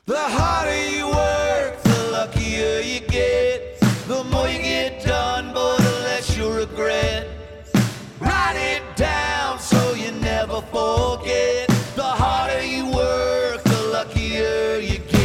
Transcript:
The harder you work, the luckier you get. The more you get done, boy, the less you regret. Write it down so you never forget. The harder you work, the luckier you get.